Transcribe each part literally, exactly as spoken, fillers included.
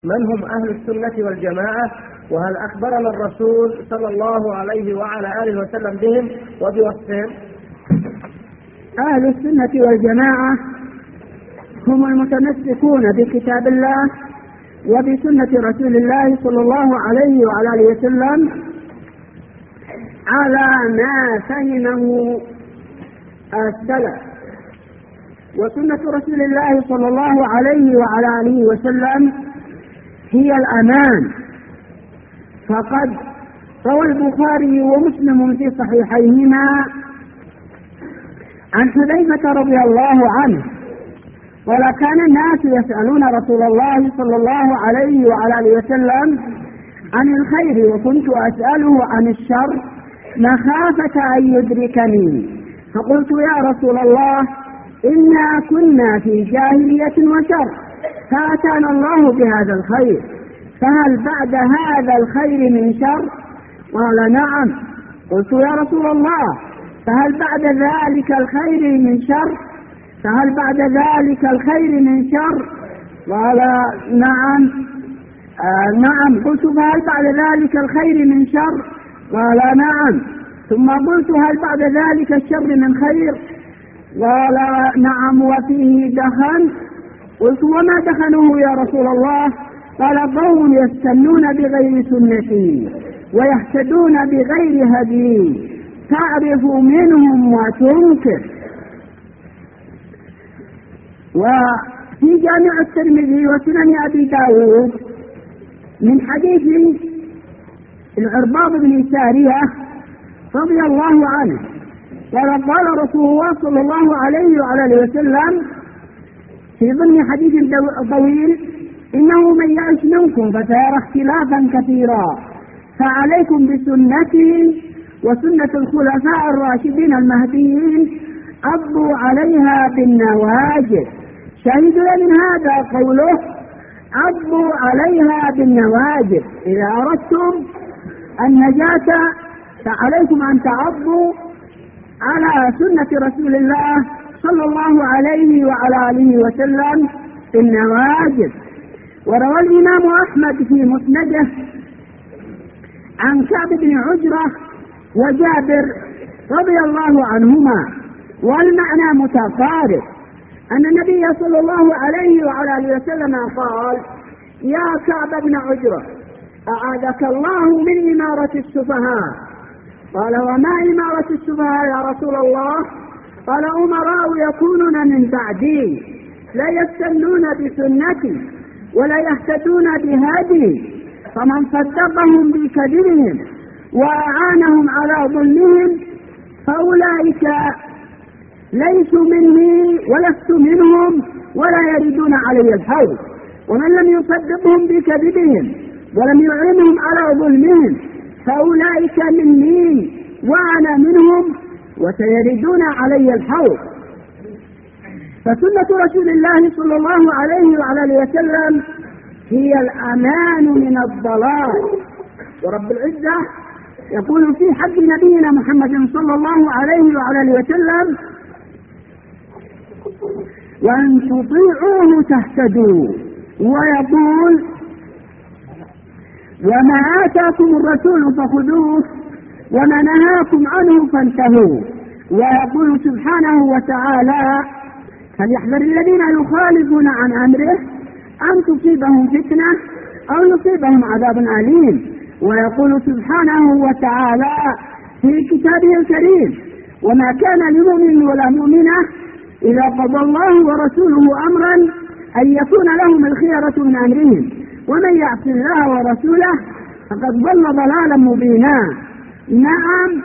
من هم أهل السنة والجماعة، وهل أخبرنا الرسول صلى الله عليه وعلى آله وسلم بهم وبوصفهم؟ أهل السنة والجماعة هم المتمسكون بكتاب الله وبسنة رسول الله صلى الله عليه وعلى آله وسلم على ما فهمه السلف. وسنة رسول الله صلى الله عليه وعلى آله وسلم هي الأمان، فقد روى البخاري ومسلم في صحيحيهما عن حذيفة رضي الله عنه قال: كان الناس يسألون رسول الله صلى الله عليه وعلى آله وسلم عن الخير وكنت أسأله عن الشر مخافة أن يدركني، فقلت: يا رسول الله، إنا كنا في جاهلية وشر فأتانا الله بهذا الخير، فهل بعد هذا الخير من شر؟ قال: نعم. قلت: يا رسول الله، فهل بعد ذلك الخير من شر؟ فهل بعد ذلك الخير من شر؟ قال: نعم. آه نعم. قلت: فهل بعد ذلك الخير من شر؟ قال: نعم. ثم قلت: هل بعد ذلك الشر من خير؟ قال: نعم وفيه دخن. قلت: وما دخنه يا رسول الله؟ قال: قوم يستنون بغير سنتي ويهتدون بغير هدي تعرف منهم وتنكر. وفي جامع الترمذي وسنن أبي داود من حديث العرباض بن سارية رضي الله عنه قال: قال رسول الله صلى الله عليه وعلى آله وسلم في ضمن حديث طويل: إنه من يعش منكم فسيرى اختلافا كثيرا، فعليكم بسنتي وسنة الخلفاء الراشدين المهديين عضوا عليها بالنواجذ. شهدنا من هذا قوله: عضوا عليها بالنواجذ. إذا أردتم النجاة فعليكم أن تعضوا على سنة رسول الله صلى الله عليه وعلى آله وسلم بالنواجذ. وروى الإمام أحمد في مسنده عن كعب بن عجرة وجابر رضي الله عنهما والمعنى متقارب، أن النبي صلى الله عليه وعلى آله وسلم قال: يا كعب بن عجرة، أعاذك الله من إمارة السفهاء. قال: وما إمارة السفهاء يا رسول الله؟ قال: أمراء يكونون من بعدي لا يستنون بسنتي ولا يهتدون بهدي، فمن صدقهم بكذبهم وأعانهم على ظلمهم فأولئك ليسوا مني ولست منهم ولا يردون علي الحوض. ومن لم يصدقهم بكذبهم ولم يعينهم على ظلمهم فأولئك مني وأنا منهم وسيردون علي الحوض. فسنة رسول الله صلى الله عليه وعلى آله وسلم هي الأمان من الضلال. ورب العزة يقول في حق نبينا محمد صلى الله عليه وعلى آله وسلم: وأن تطيعوه تهتدوا. ويقول: وما آتاكم الرسول فخذوه وما نهاكم عنه فانتهوا. ويقول سبحانه وتعالى: فليحذر الذين يخالفون عن أمره أن تصيبهم فتنة أو يصيبهم عذاب أليم. ويقول سبحانه وتعالى في كتابه الكريم: وما كان لمؤمن ولا مؤمنة إذا قضى الله ورسوله أمرا أن يكون لهم الخيرة من أمرهم ومن يعص الله ورسوله فقد ضل ضلالا مبينا. نعم،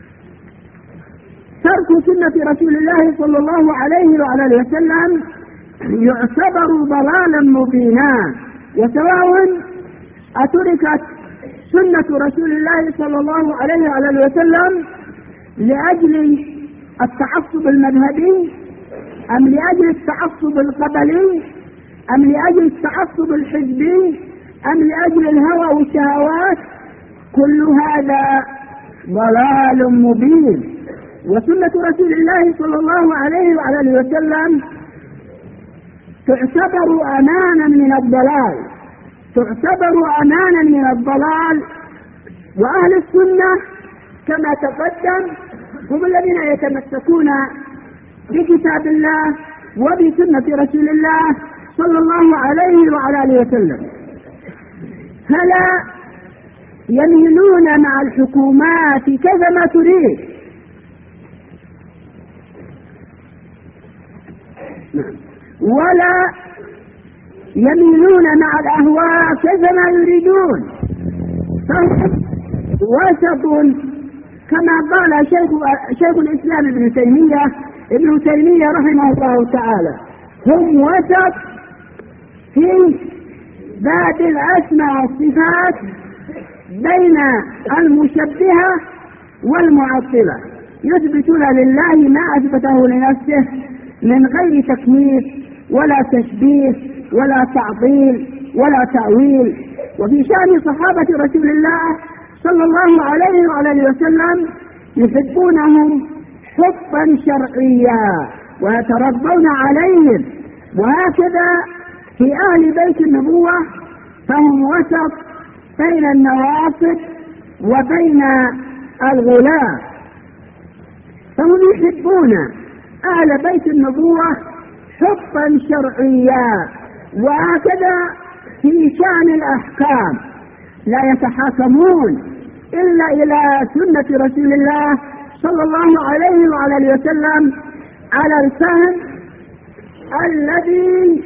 ترك سنة رسول الله صلى الله عليه وعلى آله وسلم يعتبر ضلالا مبينا، وسواء أتركت سنة رسول الله صلى الله عليه وعلى آله وسلم لأجل التعصب المذهبي أم لأجل التعصب القبلي أم لأجل التعصب الحزبي أم لأجل الهوى والشهوات، كل هذا ضلال مبين. وسنة رسول الله صلى الله عليه وعلى آله وسلم تعتبر أمانا من الضلال، تعتبر أمانا من الضلال. وأهل السنة كما تقدم هم الذين يتمسكون بكتاب الله وبسنة رسول الله صلى الله عليه وعلى آله وسلم، فلا يميلون مع الحكومات كيفما تريد، ولا يميلون مع الأهواء كيفما يريدون، فهم وسط كما قال شيخ, شيخ الإسلام ابن تيمية ابن تيمية رحمه الله تعالى، هم وسط في باب الأسماء والصفات بين المشبهة والمعطلة، يثبتون لله ما أثبته لنفسه من غير تكييف ولا تشبيه ولا تعطيل ولا تأويل. وفي شأن صحابة رسول الله صلى الله عليه وعلى وسلم يحبونهم حبا شرعيا ويتربون عليهم، وهكذا في أهل بيت النبوة فهم وسط بين النواصب وبين الغلاة، فهم يحبون أهل بيت النبوة حبا شرعيا. وهكذا في شأن الأحكام لا يتحاكمون إلا إلى سنة رسول الله صلى الله عليه وعلى وسلم على الفهم الذي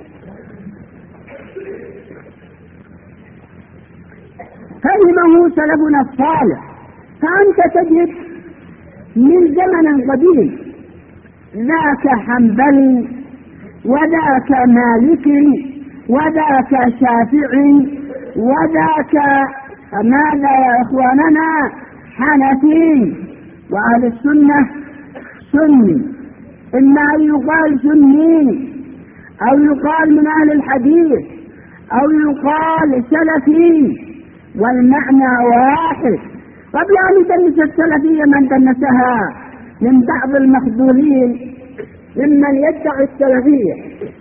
فهمه سلفنا الصالح. فأنت تجد من زمن قديم ذاك حنبلي وذاك مالكي وذاك شافعي وذاك ماذا يا إخواننا حنفي، وأهل السنة سني، إما أن يقال سني أو يقال من أهل الحديث أو يقال سلفي، والمعنى واحد. قبل أن يدنس السلفية من دنسها من بعض المخذولين ممن يدعي السلفية،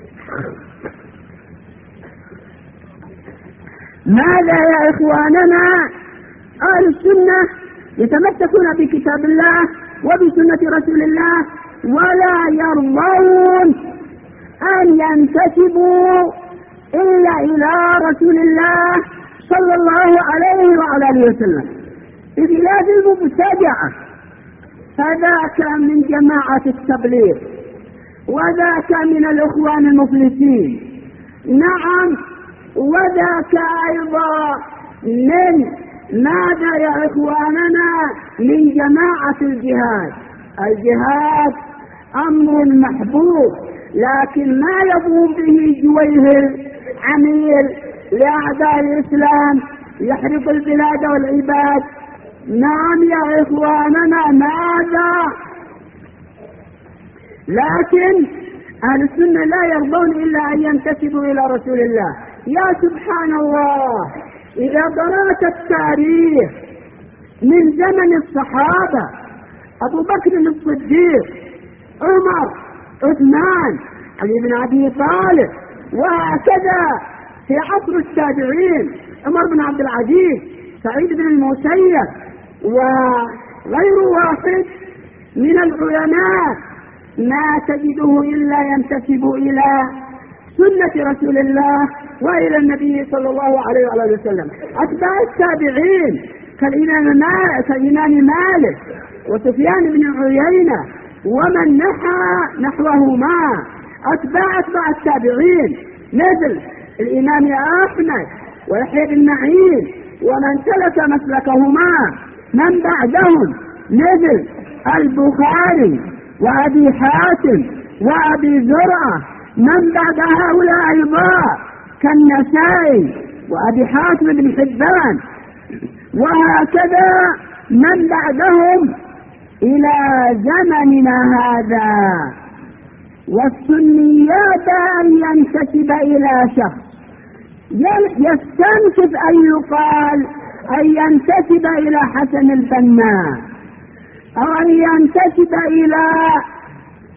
ماذا يا إخواننا؟ أهل السنة يتمسكون بكتاب الله وبسنة رسول الله، ولا يرضون أن ينتسبوا إلا إلى رسول الله صلى الله عليه وعلى آله وسلم. في بلاد المبتدعة فذاك من جماعة التبليغ وذاك من الإخوان المفلسين، نعم، وذاك أيضا من ماذا يا إخواننا؟ من جماعة الجهاد. الجهاد أمر محبوب، لكن ما يقوم به جويهل عميل لأعداء الإسلام يحرق البلاد والعباد. نعم يا إخواننا، ماذا؟ لكن أهل السنة لا يرضون إلا أن ينتسبوا إلى رسول الله. يا سبحان الله، إذا قرأت التاريخ من زمن الصحابة أبو بكر الصديق، عمر، عثمان، علي بن أبي طالب، وهكذا في عصر التابعين عمر بن عبد العزيز، سعيد بن المسيب، وغير واحد من العلماء ما تجده إلا ينتسب إلى سنة رسول الله وإلى النبي صلى الله عليه وآله وسلم. أتباع التابعين كالإمام مالك وسفيان بن عيينة ومن نحى نحوهما، أتباع أتباع التابعين مثل الإمام أحمد ويحيى بن معين ومن سلك مسلكهما، من بعدهم مثل البخاري وأبي حاتم وأبي زرعة، من بعد هؤلاء أيضا كالنسائي وأبي حاتم بن حبان، وهكذا من بعدهم إلى زمننا هذا. والسنيات أن ينتسب إلى شخص، يستنسب أن يقال أن ينتسب إلى حسن البنا، أو أن ينتسب إلى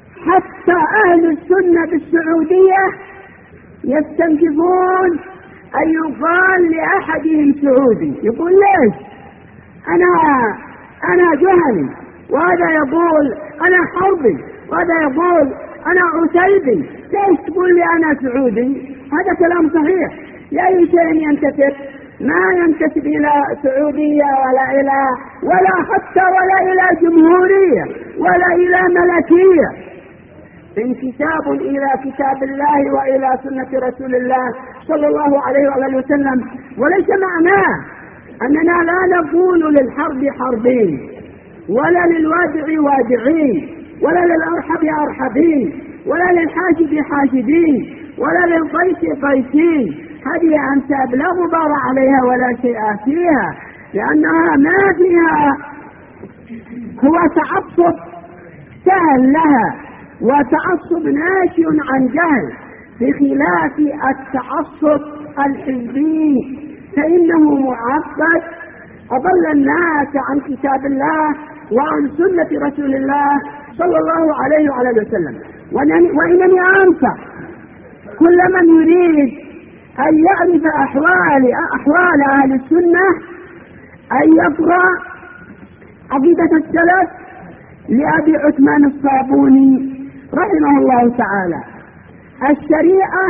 حتى أهل السنة بالسعودية يستنكفون أن يقال لأحدهم سعودي، يقول ليش؟ أنا أنا جهني، وهذا يقول أنا حربي، وهذا يقول أنا عتيبي، ليش تقول لي أنا سعودي؟ هذا كلام صحيح. لأي شيء ينتسب، ما ينتسب إلى سعودية ولا إلى ولا حتى ولا إلى جمهورية ولا إلى ملكية، انتساب إلى كتاب الله وإلى سنة رسول الله صلى الله عليه وآله وسلم. وليس معناه أننا لا نقول للحرب حربين، ولا للوادع وادعين، ولا للأرحب أرحبين، ولا للحاشد حاشدين، ولا للقيس قيسين. هذه أنساب لا غبار عليها ولا شيء فيها، لأنها ما فيها هو تعصب سهل لها، وتعصب ناشئ عن جهل، بخلاف التعصب الحزبي فإنه معقد أضل الناس عن كتاب الله وعن سنة رسول الله صلى الله عليه وعلى وسلم. وإنني أنصح كل من يريد أن يعرف أحوال أحوال أهل السنة أن يقرأ عقيدة السلف لأبي عثمان الصابوني رحمه الله تعالى، الشريعة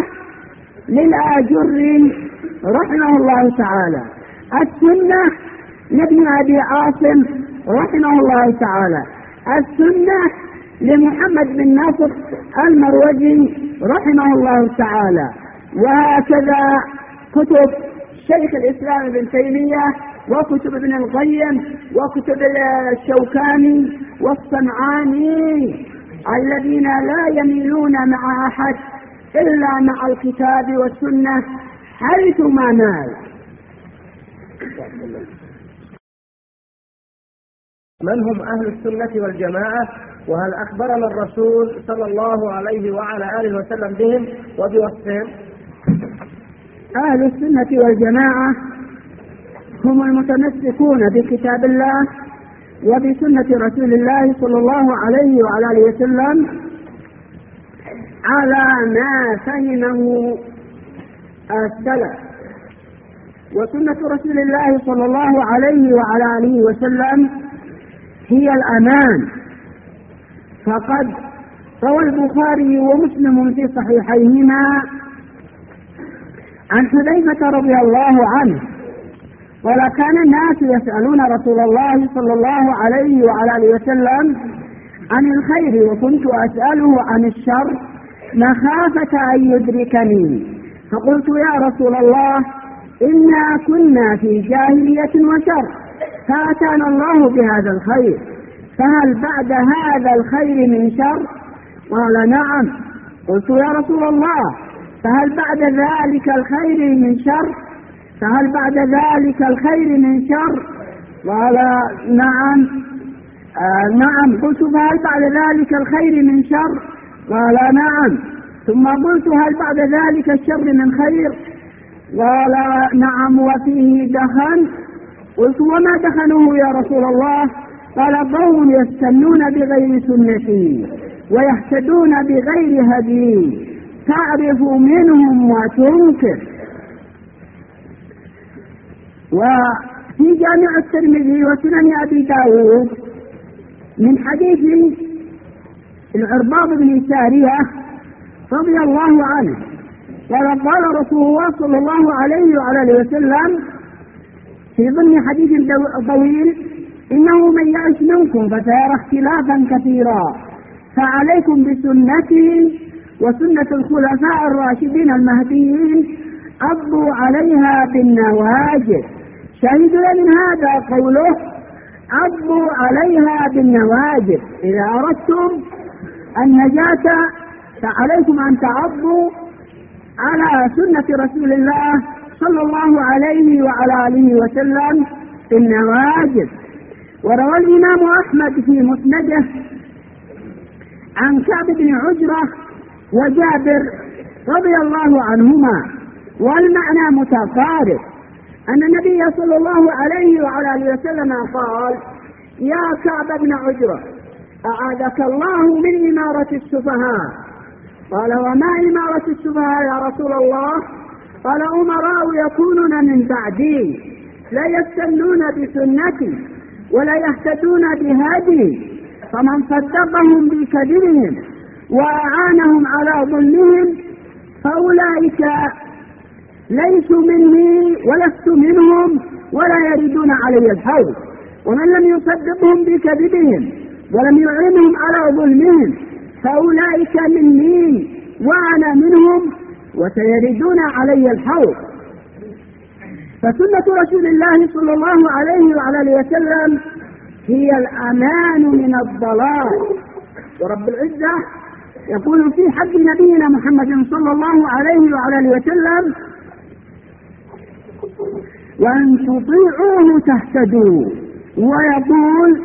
للآجري رحمه الله تعالى، السنة لابن أبي عاصم رحمه الله تعالى، السنة لمحمد بن ناصر المروزي رحمه الله تعالى، وهكذا كتب شيخ الإسلام ابن تيمية، وكتب ابن القيم، وكتب الشوكاني والصنعاني، الذين لا يميلون مع أحد إلا مع الكتاب والسنة حيثما مال. من هم أهل السنة والجماعة؟ وهل أخبرنا الرسول صلى الله عليه وعلى آله وسلم بهم وبوصفهم؟ أهل السنة والجماعة هم المتمسكون بكتاب الله وبسنة رسول الله صلى الله عليه وعلى آله وسلم على ما فهمه السلف. وسنة رسول الله صلى الله عليه وعلى آله وسلم هي الأمان، فقد روى البخاري ومسلم في صحيحيهما عن حذيفة رضي الله عنه قال: كان الناس يسألون رسول الله صلى الله عليه وعلى آله وسلم عن الخير، وكنت أسأله عن الشر مخافة أن يدركني، فقلت: يا رسول الله، إنا كنا في جاهلية وشر، فأتانا الله بهذا الخير، فهل بعد هذا الخير من شر؟ قال: نعم. قلت: يا رسول الله، فهل بعد ذلك الخير من شر؟ فهل بعد ذلك الخير من شر؟ قال: نعم. آه نعم. قلت: فهل بعد ذلك الخير من شر؟ قال: نعم. ثم قلت: هل بعد ذلك الشر من خير؟ قال: نعم، وفيه دخن. قلت: وما دخنه يا رسول الله؟ قال: قوم يستنون بغير سنتي ويهتدون بغير هدي، تعرف منهم وتنكر. وفي جامع الترمذي وسنن أبي داود من حديث العرباض بن سارية رضي الله عنه قال: قال رسول الله صلى الله عليه وعلى آله وسلم في ضمن حديث طويل: إنه من يعش منكم فسيرى اختلافا كثيرا، فعليكم بسنتي وسنة الخلفاء الراشدين المهديين، عضوا عليها بالنواجذ. شهدنا من هذا قوله: عضوا عليها بالنواجذ. إذا أردتم النجاة فعليكم أن تعضوا على سنة رسول الله صلى الله عليه وعلى آله وسلم بالنواجذ. وروى الإمام أحمد في مسنده عن كعب بن عجرة وجابر رضي الله عنهما، والمعنى متقارب، أن النبي صلى الله عليه وعلى آله وسلم قال: يا كعب بن عجرة، أعاذك الله من إمارة السفهاء. قال: وما إمارة السفهاء يا رسول الله؟ قال أمراء يكونون من بعدي لا يستنون بسنتي ولا يهتدون بهدي، فمن صدقهم بكذبهم وأعانهم على ظلمهم فأولئك ليسوا مني ولست منهم ولا يردون علي الحوض. ومن لم يصدقهم بكذبهم ولم يعينهم على ظلمهم فأولئك مني وأنا منهم وسيردون علي الحوض. فسنة رسول الله صلى الله عليه وعلى اله وسلم هي الأمان من الضلال. ورب العزة يقول في حق نبينا محمد صلى الله عليه وعلى اله وسلم: وأن تطيعوه تهتدوا. ويقول: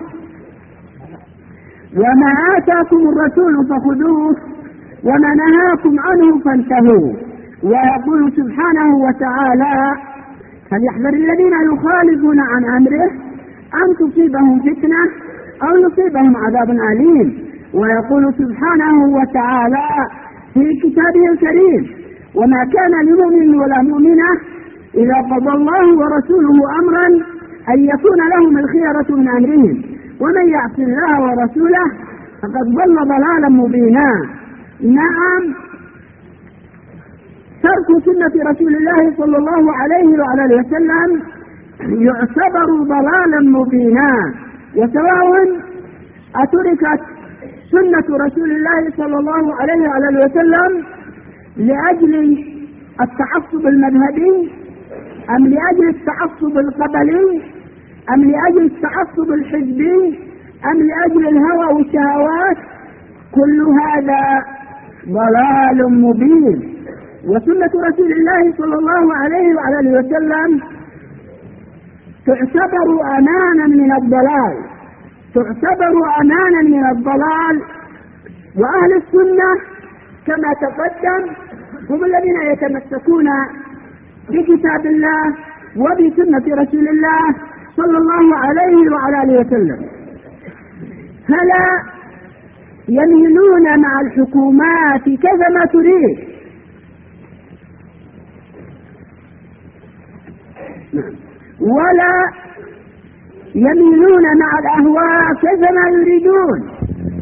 وما آتاكم الرسول فخذوه وما نهاكم عنه فانتهوا. ويقول سبحانه وتعالى: فليحذر الذين يخالفون عن أمره أن تصيبهم فتنة أو يصيبهم عذاب أليم. ويقول سبحانه وتعالى في كتابه الكريم: وما كان لمؤمن ولا مؤمنة إذا قضى الله ورسوله أمرا أن يكون لهم الخيرة من أمرهم ومن يعص الله ورسوله فقد ضل ضلالا مبينا. نعم، ترك سنة رسول الله صلى الله عليه وعلى اله وسلم يعتبر ضلالا مبينا، وسواء أتركت سنة رسول الله صلى الله عليه وعلى اله وسلم لأجل التعصب المذهبي أم لأجل التعصب القبلي أم لأجل التعصب الحزبي أم لأجل الهوى والشهوات، كل هذا ضلال مبين. وسنة رسول الله صلى الله عليه وعلى اله وسلم تعتبر أمانا من الضلال، تعتبر أمانا من الضلال. وأهل السنة كما تقدم هم الذين يتمسكون بكتاب الله وبسنة رسول الله صلى الله عليه وعلى اله وسلم، فلا يميلون مع الحكومات كيفما تريد، ولا يميلون مع الأهواء كيفما يريدون،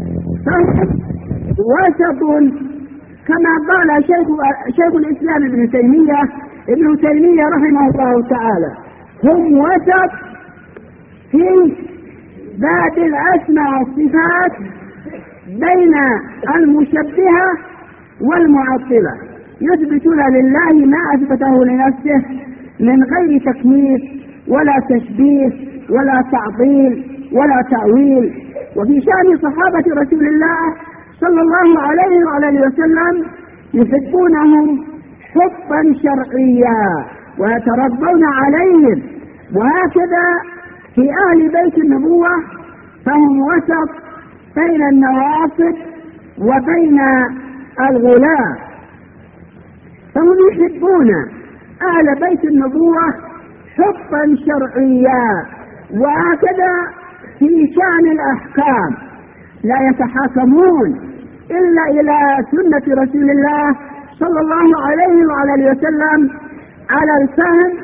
وسط كما قال شيخ, شيخ الإسلام ابن تيمية ابن تيمية رحمه الله تعالى: هم وسط في باب الأسماء والصفات بين المشبهة والمعطلة، يثبتون لله ما أثبته لنفسه من غير تكييف ولا تشبيه ولا تعطيل ولا تأويل. وفي شأن صحابة رسول الله صلى الله عليه وعلى اله وسلم يحبونهم حبا شرعيا ويتربون عليهم، وهكذا في أهل بيت النبوة فهم وسط بين النواصب وبين الغلاة، فهم يحبون أهل بيت النبوة حبا شرعيا. وهكذا في شأن الأحكام لا يتحاكمون إلا إلى سنة رسول الله صلى الله عليه وعلى اله وسلم على الفهم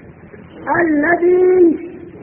الذي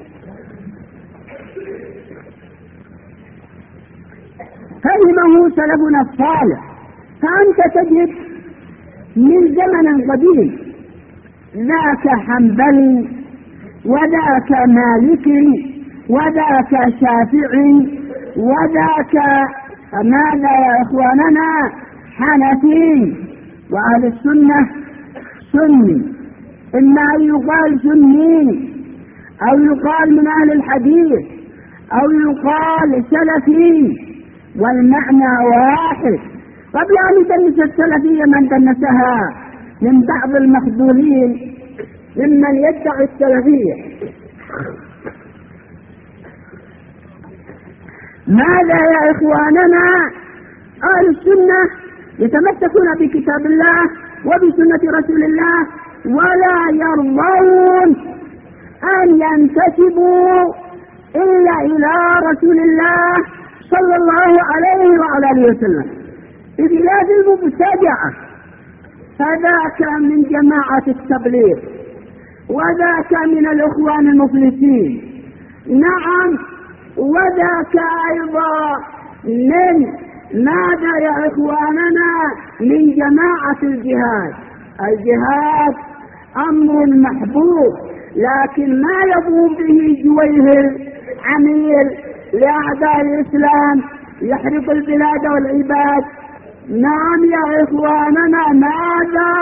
فهمه سلفنا الصالح. فأنت تجد من زمن قديم ذاك حنبلي وذاك مالكي وذاك شافعي وذاك ماذا يا إخواننا حنفي، وأهل السنة سني، إما أن يقال سني أو يقال من أهل الحديث أو يقال سلفي، والمعنى واحد. قبل أن يدنس السلفية من دنسها من بعض المخذولين ممن يدعي السلفية. ماذا يا إخواننا؟ أهل السنة يتمسكون بكتاب الله وبسنة رسول الله ولا يرضون أن ينتسبوا إلا إلى رسول الله صلى الله عليه وعلى اله وسلم، بخلاف المبتدعة فذاك من جماعة التبليغ وذاك من الإخوان المفلسين، نعم، وذاك أيضا من ماذا يا إخواننا؟ من جماعة الجهاد. الجهاد أمر محبوب، لكن ما يقوم به جويهر عميل لأعداء الإسلام يحرق البلاد والعباد. نعم يا إخواننا، ماذا؟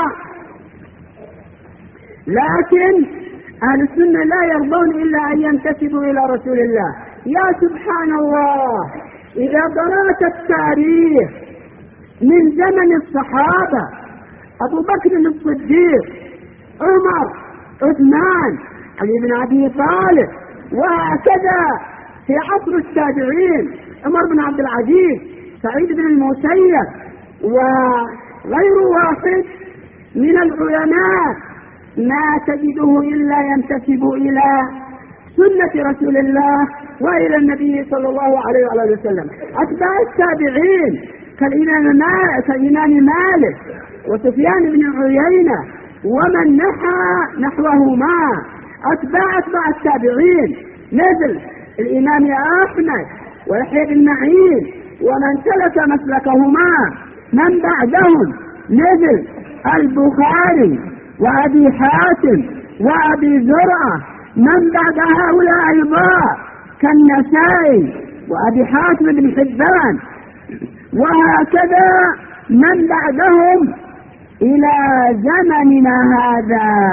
لكن أهل السنة لا يرضون إلا أن ينتسبوا إلى رسول الله. يا سبحان الله، إذا قرأت التاريخ من زمن الصحابة، أبو بكر الصديق، عمر، عثمان، علي بن أبي طالب، وهكذا في عصر التابعين عمر بن عبد العزيز، سعيد بن المسيب، وغير واحد من العلماء ما تجده إلا ينتسب إلى سنة رسول الله وإلى النبي صلى الله عليه وآله وسلم. أتباع التابعين كالإمام مالك وسفيان بن عيينة ومن نحى نحوهما، أتباع أتباع التابعين مثل الإمام أحمد ويحيى بن معين ومن سلك مسلكهما من بعدهم مثل البخاري وأبي حاتم وأبي زرعة، من بعد هؤلاء أيضا كالنسائي وأبي حاتم بن حبان، وهكذا من بعدهم إلى زمننا هذا.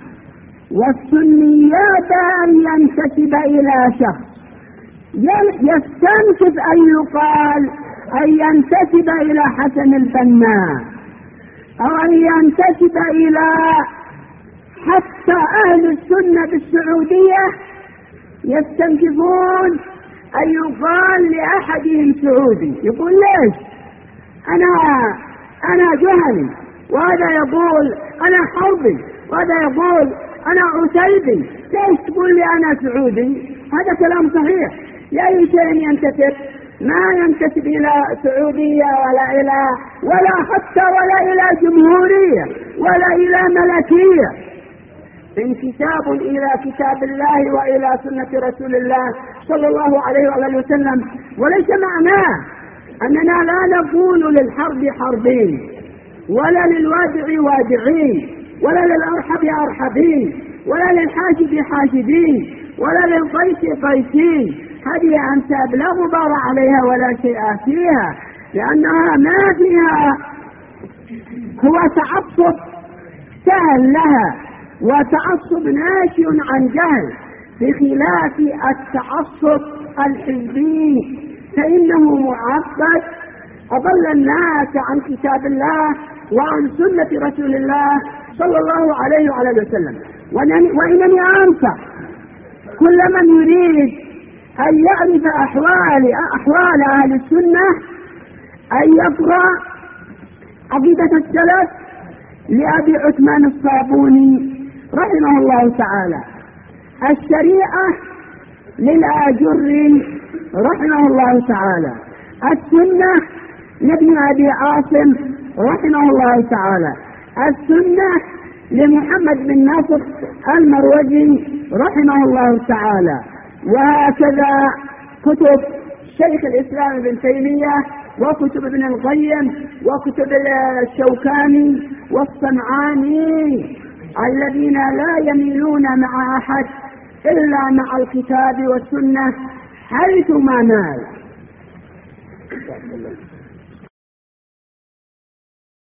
والسنيات أن ينتسب إلى شخص، يستنكف أن يقال أن ينتسب إلى حسن البنا، أو أن ينتسب إلى حتى أهل السنة بالسعودية يستنكفون أن يقال لأحدهم سعودي. يقول ليش؟ أنا أنا جهني، وهذا يقول أنا حربي، وهذا يقول أنا عتيبي، ليش تقول لي أنا سعودي؟ هذا كلام صحيح. لأي شيء ينتسب؟ ما ينتسب إلى سعودية ولا إلى ولا حتى ولا إلى جمهورية ولا إلى ملكية. انتساب إلى كتاب الله وإلى سنة رسول الله صلى الله عليه وآله وسلم، وليس معناه أننا لا نقول للحرب حربين، ولا للوادع وادعين، ولا للأرحب أرحبين، ولا للحاشد حاشدين، ولا للقيس قيسين. هذه أنساب لا غبار عليها ولا شيء فيها، لأنها ما فيها هو تعصب سهل لها، وتعصب ناشئ عن جهل، بخلاف التعصب الحزبي فإنه معقد أضل الناس عن كتاب الله وعن سنة رسول الله صلى الله عليه وآله وسلم. وإنني أنصح كل من يريد أن يعرف أحوال أحوال أهل السنة أن يقرأ عقيدة السلف لأبي عثمان الصابوني رحمه الله تعالى، الشريعة للآجري رحمه الله تعالى، السنة لابن أبي عاصم رحمه الله تعالى، السنة لمحمد بن ناصر المروزي رحمه الله تعالى، وهكذا كتب شيخ الإسلام ابن تيمية وكتب ابن القيم وكتب الشوكاني والصنعاني، الذين لا يميلون مع أحد إلا مع الكتاب والسنة حيث ما نال.